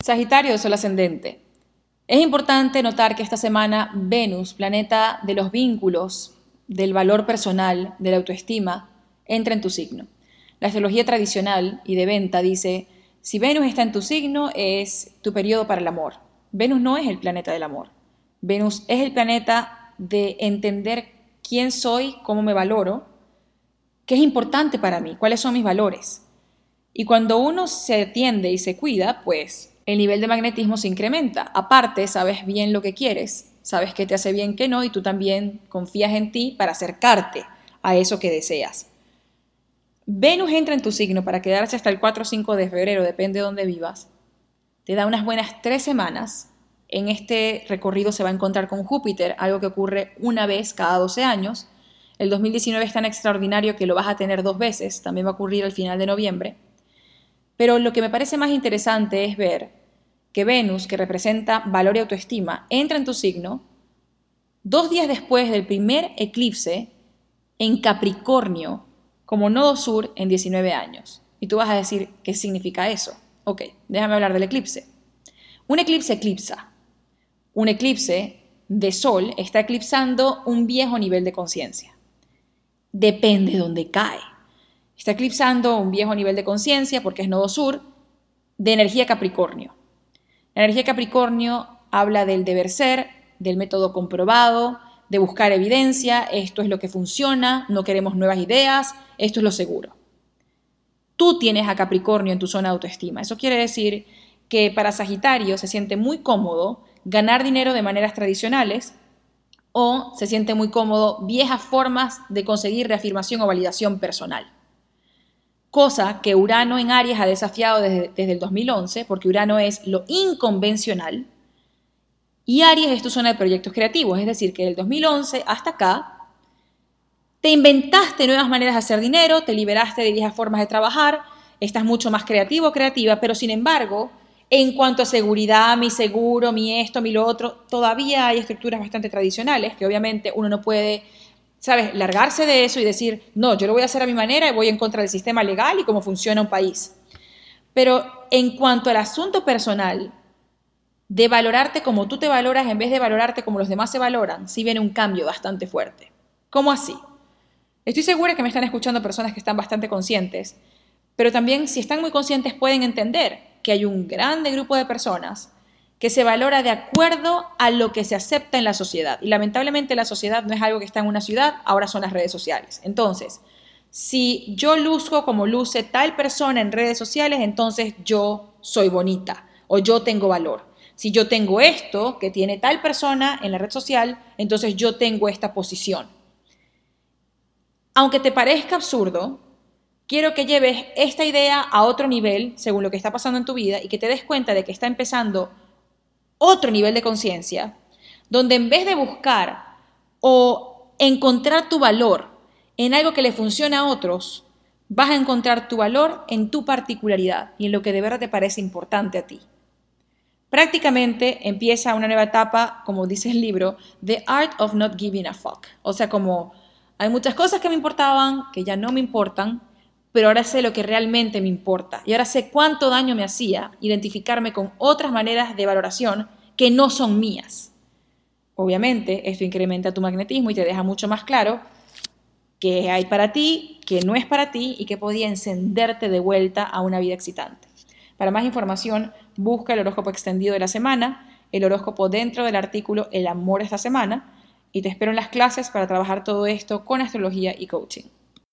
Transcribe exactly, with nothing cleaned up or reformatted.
Sagitario de Sol ascendente. Es importante notar que esta semana Venus, planeta de los vínculos, del valor personal, de la autoestima, entra en tu signo. La astrología tradicional y de venta dice, si Venus está en tu signo es tu periodo para el amor. Venus no es el planeta del amor. Venus es el planeta de entender quién soy, cómo me valoro, qué es importante para mí, cuáles son mis valores. Y cuando uno se atiende y se cuida, pues el nivel de magnetismo se incrementa. Aparte, sabes bien lo que quieres, sabes qué te hace bien, qué no, y tú también confías en ti para acercarte a eso que deseas. Venus entra en tu signo para quedarse hasta el cuatro o cinco de febrero, depende de dónde vivas. Te da unas buenas tres semanas. En este recorrido se va a encontrar con Júpiter, algo que ocurre una vez cada doce años. El dos mil diecinueve es tan extraordinario que lo vas a tener dos veces, también va a ocurrir al final de noviembre. Pero lo que me parece más interesante es ver que Venus, que representa valor y autoestima, entra en tu signo dos días después del primer eclipse en Capricornio, como nodo sur en diecinueve años. Y tú vas a decir, ¿qué significa eso? Ok, déjame hablar del eclipse. Un eclipse eclipsa. Un eclipse de sol está eclipsando un viejo nivel de conciencia. Depende de dónde cae. Está eclipsando un viejo nivel de conciencia, porque es nodo sur, de energía Capricornio. La energía Capricornio habla del deber ser, del método comprobado, de buscar evidencia, esto es lo que funciona, no queremos nuevas ideas, esto es lo seguro. Tú tienes a Capricornio en tu zona de autoestima. Eso quiere decir que para Sagitario se siente muy cómodo ganar dinero de maneras tradicionales o se siente muy cómodo viejas formas de conseguir reafirmación o validación personal. Cosa que Urano en Aries ha desafiado desde, desde el dos mil once, porque Urano es lo inconvencional y Aries es tu zona de proyectos creativos, es decir, que del dos mil once hasta acá te inventaste nuevas maneras de hacer dinero, te liberaste de viejas formas de trabajar, estás mucho más creativo o creativa, pero sin embargo, en cuanto a seguridad, mi seguro, mi esto, mi lo otro, todavía hay estructuras bastante tradicionales que obviamente uno no puede, ¿sabes?, largarse de eso y decir, no, yo lo voy a hacer a mi manera y voy en contra del sistema legal y cómo funciona un país. Pero en cuanto al asunto personal, de valorarte como tú te valoras en vez de valorarte como los demás se valoran, sí viene un cambio bastante fuerte. ¿Cómo así? Estoy segura que me están escuchando personas que están bastante conscientes, pero también si están muy conscientes pueden entender que hay un grande grupo de personas que se valora de acuerdo a lo que se acepta en la sociedad. Y lamentablemente la sociedad no es algo que está en una ciudad, ahora son las redes sociales. Entonces, si yo luzco como luce tal persona en redes sociales, entonces yo soy bonita o yo tengo valor. Si yo tengo esto que tiene tal persona en la red social, entonces yo tengo esta posición. Aunque te parezca absurdo, quiero que lleves esta idea a otro nivel, según lo que está pasando en tu vida, y que te des cuenta de que está empezando otro nivel de conciencia, donde en vez de buscar o encontrar tu valor en algo que le funciona a otros, vas a encontrar tu valor en tu particularidad y en lo que de verdad te parece importante a ti. Prácticamente empieza una nueva etapa, como dice el libro, The Art of Not Giving a Fuck. O sea, como hay muchas cosas que me importaban, que ya no me importan, pero ahora sé lo que realmente me importa y ahora sé cuánto daño me hacía identificarme con otras maneras de valoración que no son mías. Obviamente, esto incrementa tu magnetismo y te deja mucho más claro qué hay para ti, qué no es para ti y qué podía encenderte de vuelta a una vida excitante. Para más información, busca el horóscopo extendido de la semana, el horóscopo dentro del artículo El amor esta semana y te espero en las clases para trabajar todo esto con astrología y coaching.